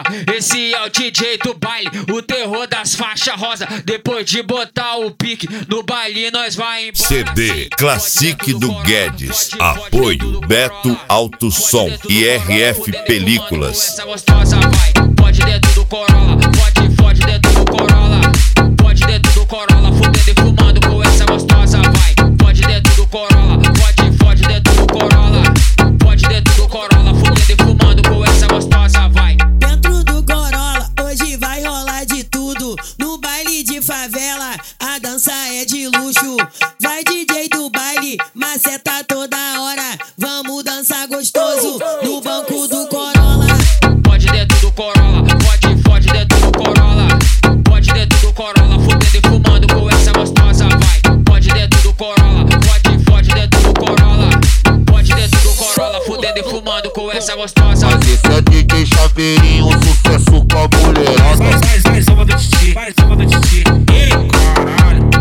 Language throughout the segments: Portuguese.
Esse é o DJ do baile, o terror das faixas rosa. Depois de botar o pique no baile, nós vai embora. CD Classic do Guedes. Apoio Beto Alto Som e RF Películas. Essa gostosa vai, pode dentro do Corolla, pode dentro do Corolla, pode dentro do Corolla, fudendo e fumando com essa gostosa vai, pode dentro do Corolla, pode dentro do Corolla, pode dentro do Corolla, fudendo e fumando com essa gostosa vai. Dentro do Corolla, hoje vai rolar de tudo. No baile de favela, a dança é de luxo. Vai DJ do baile, maceta toda hora. Vamos dançar gostoso no banco do Corolla. Pode dentro do Corolla, pode dentro do Corolla, pode dentro do Corolla, fudendo e fumando com essa gostosa vai. Pode dentro do Corolla, pode dentro do Corolla, pode dentro do Corolla, fudendo e fumando com essa gostosa. Mas esse é DJ Chaveirinho, sucesso com a mulherada. Vai, samba do Titi, vai, samba do Titi. Ei, caralho.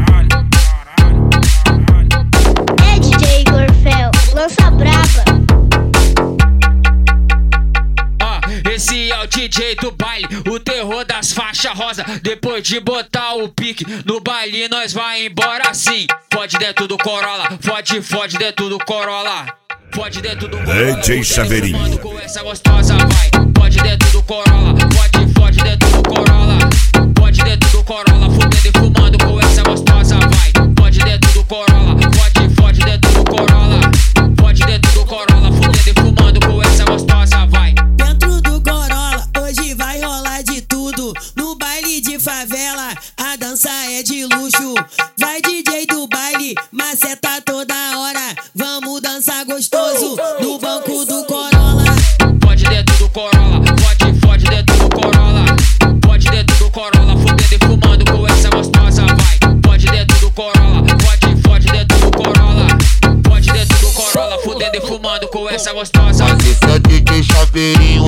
É DJ Gorfel, lança braba. Esse é o DJ do baile, o terror das faixas rosa. Depois de botar o pique no baile, nós vai embora sim. Pode dentro do Corolla, pode dentro do Corolla, pode dentro do Corolla, DJ Chaveirinho. com essa gostosa vai. Pode dentro do Corolla, pode dentro do Corolla, pode dentro do Corolla, fudendo e fumando com essa gostosa vai. Pode dentro do Corolla, pode dentro do Corolla, pode dentro do Corolla, fudendo e fumando com essa gostosa vai. Dentro do Corolla, hoje vai rolar de tudo. No baile de favela, a dança é de luxo. Vai DJ do baile, maceta toda hora. Vamos dançar gostoso no banco do Corolla. Pode dentro do Corolla, pode dentro do Corolla, pode dentro do Corolla, fudendo e fumando com essa gostosa vai. Pode dentro do Corolla, pode dentro do Corolla, pode dentro do Corolla, fudendo e fumando com essa gostosa. Mas esse é DJ Chaveirinho,